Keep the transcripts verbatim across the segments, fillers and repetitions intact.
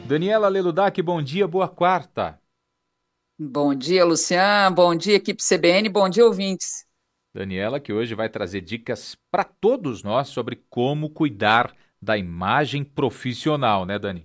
Daniela Leludac, bom dia, boa quarta. Bom dia, Luciano. Bom dia, equipe C B N. Bom dia, ouvintes. Daniela, que hoje vai trazer dicas para todos nós sobre como cuidar da imagem profissional, né, Dani?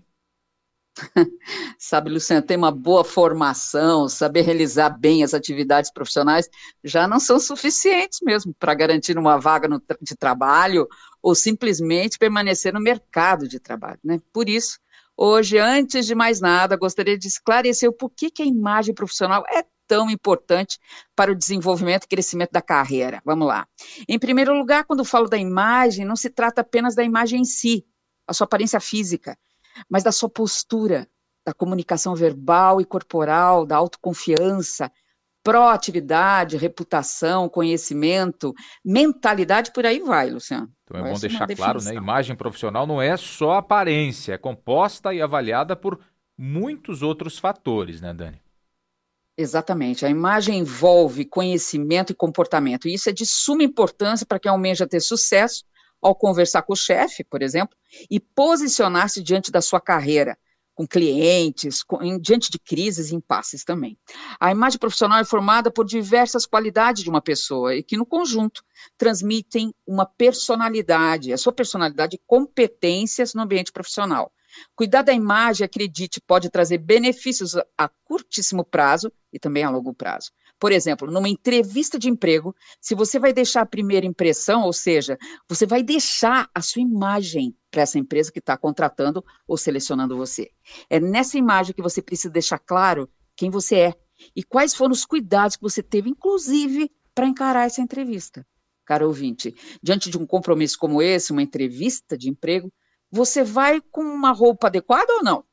Sabe, Luciano, ter uma boa formação, saber realizar bem as atividades profissionais já não são suficientes mesmo para garantir uma vaga no tra- de trabalho ou simplesmente permanecer no mercado de trabalho, né? Por isso, hoje, antes de mais nada, gostaria de esclarecer o porquê que a imagem profissional é tão importante para o desenvolvimento e crescimento da carreira. Vamos lá. Em primeiro lugar, quando falo da imagem, não se trata apenas da imagem em si, a sua aparência física, mas da sua postura, da comunicação verbal e corporal, da autoconfiança, proatividade, reputação, conhecimento, mentalidade, por aí vai, Luciano. Então é bom Essa é uma deixar claro, né? definição. Imagem profissional não é só aparência, é composta e avaliada por muitos outros fatores, né, Dani? Exatamente. A imagem envolve conhecimento e comportamento. E isso é de suma importância para quem almeja ter sucesso ao conversar com o chefe, por exemplo, e posicionar-se diante da sua carreira, com clientes, com, em, diante de crises e impasses também. A imagem profissional é formada por diversas qualidades de uma pessoa e que, no conjunto, transmitem uma personalidade, a sua personalidade e competências no ambiente profissional. Cuidar da imagem, acredite, pode trazer benefícios a curtíssimo prazo e também a longo prazo. Por exemplo, numa entrevista de emprego, se você vai deixar a primeira impressão, ou seja, você vai deixar a sua imagem para essa empresa que está contratando ou selecionando você. É nessa imagem que você precisa deixar claro quem você é e quais foram os cuidados que você teve, inclusive, para encarar essa entrevista. Caro ouvinte, diante de um compromisso como esse, uma entrevista de emprego, você vai com uma roupa adequada ou não?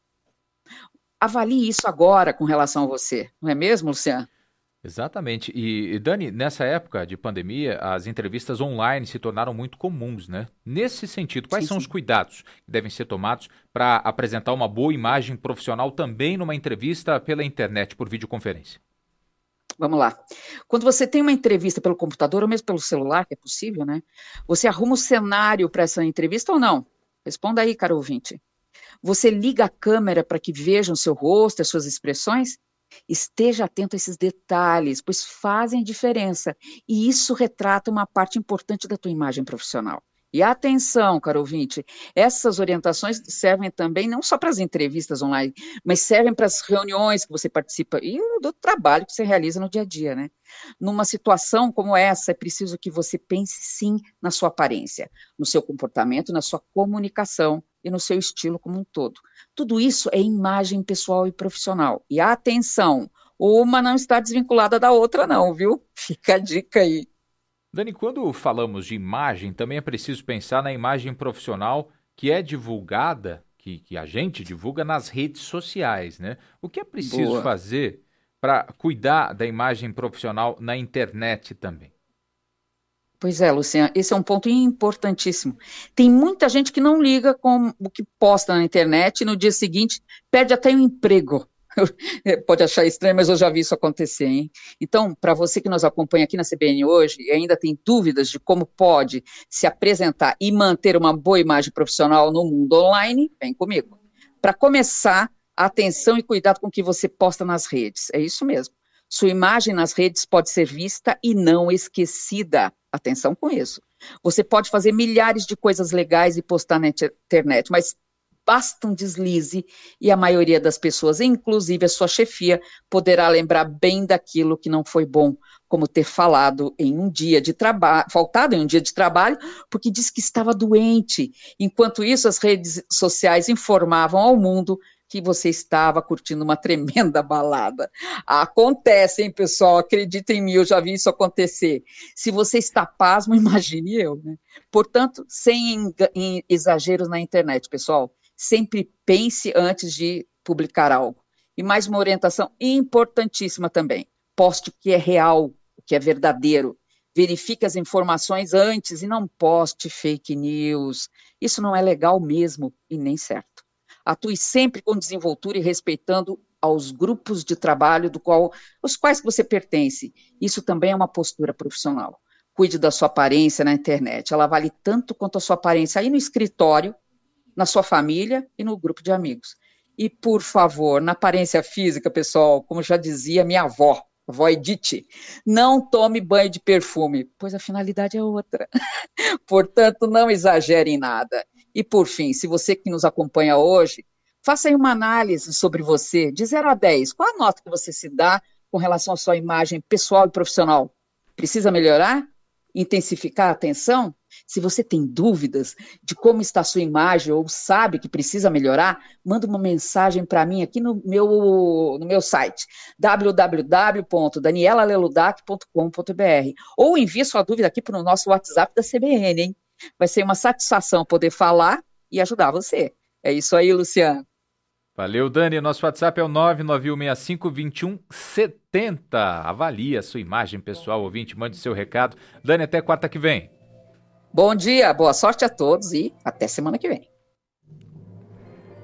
Avalie isso agora com relação a você, não é mesmo, Luciano? Exatamente. E, e, Dani, nessa época de pandemia, as entrevistas online se tornaram muito comuns, né? Nesse sentido, quais Sim, são os sim. cuidados que devem ser tomados para apresentar uma boa imagem profissional também numa entrevista pela internet, por videoconferência? Vamos lá. Quando você tem uma entrevista pelo computador ou mesmo pelo celular, que é possível, né? Você arruma o cenário para essa entrevista ou não? Responda aí, caro ouvinte. Você liga a câmera para que vejam seu rosto, as suas expressões? Esteja atento a esses detalhes, pois fazem diferença. E isso retrata uma parte importante da tua imagem profissional. E atenção, caro ouvinte, essas orientações servem também não só para as entrevistas online, mas servem para as reuniões que você participa e do trabalho que você realiza no dia a dia, né? Numa situação como essa, é preciso que você pense sim na sua aparência, no seu comportamento, na sua comunicação e no seu estilo como um todo. Tudo isso é imagem pessoal e profissional. E atenção, uma não está desvinculada da outra, não, viu? Fica a dica aí. Dani, quando falamos de imagem, também é preciso pensar na imagem profissional que é divulgada, que, que a gente divulga nas redes sociais, né? O que é preciso Boa. fazer para cuidar da imagem profissional na internet também? Pois é, Luciana, esse é um ponto importantíssimo. Tem muita gente que não liga com o que posta na internet e no dia seguinte perde até o emprego. Pode achar estranho, mas eu já vi isso acontecer, hein? Então, para você que nos acompanha aqui na C B N hoje e ainda tem dúvidas de como pode se apresentar e manter uma boa imagem profissional no mundo online, vem comigo. Para começar, atenção e cuidado com o que você posta nas redes. É isso mesmo. Sua imagem nas redes pode ser vista e não esquecida. Atenção com isso. Você pode fazer milhares de coisas legais e postar na internet, mas basta um deslize e a maioria das pessoas, inclusive a sua chefia, poderá lembrar bem daquilo que não foi bom, como ter falado em um dia de trabalho, faltado em um dia de trabalho, porque disse que estava doente. Enquanto isso, as redes sociais informavam ao mundo que você estava curtindo uma tremenda balada. Acontece, hein, pessoal? Acredita em mim, eu já vi isso acontecer. Se você está pasmo, imagine eu, né? Portanto, sem exageros na internet, pessoal. Sempre pense antes de publicar algo. E mais uma orientação importantíssima também. Poste o que é real, o que é verdadeiro. Verifique as informações antes e não poste fake news. Isso não é legal mesmo e nem certo. Atue sempre com desenvoltura e respeitando aos grupos de trabalho do qual, os quais você pertence. Isso também é uma postura profissional. Cuide da sua aparência na internet. Ela vale tanto quanto a sua aparência aí no escritório, na sua família e no grupo de amigos. E, por favor, na aparência física, pessoal, como já dizia minha avó, avó Edith, não tome banho de perfume, pois a finalidade é outra. Portanto, não exagere em nada. E, por fim, se você que nos acompanha hoje, faça aí uma análise sobre você, de zero a dez. Qual a nota que você se dá com relação à sua imagem pessoal e profissional? Precisa melhorar? Intensificar a atenção? Se você tem dúvidas de como está a sua imagem ou sabe que precisa melhorar, manda uma mensagem para mim aqui no meu, no meu site, w w w ponto daniela leludac ponto com ponto b r, ou envie sua dúvida aqui para o nosso WhatsApp da C B N, hein? Vai ser uma satisfação poder falar e ajudar você. É isso aí, Luciano. Valeu, Dani. Nosso WhatsApp é o nove nove um seis cinco, dois um sete zero. Avalie a sua imagem pessoal, ouvinte, mande seu recado. Dani, até quarta que vem. Bom dia, boa sorte a todos e até semana que vem.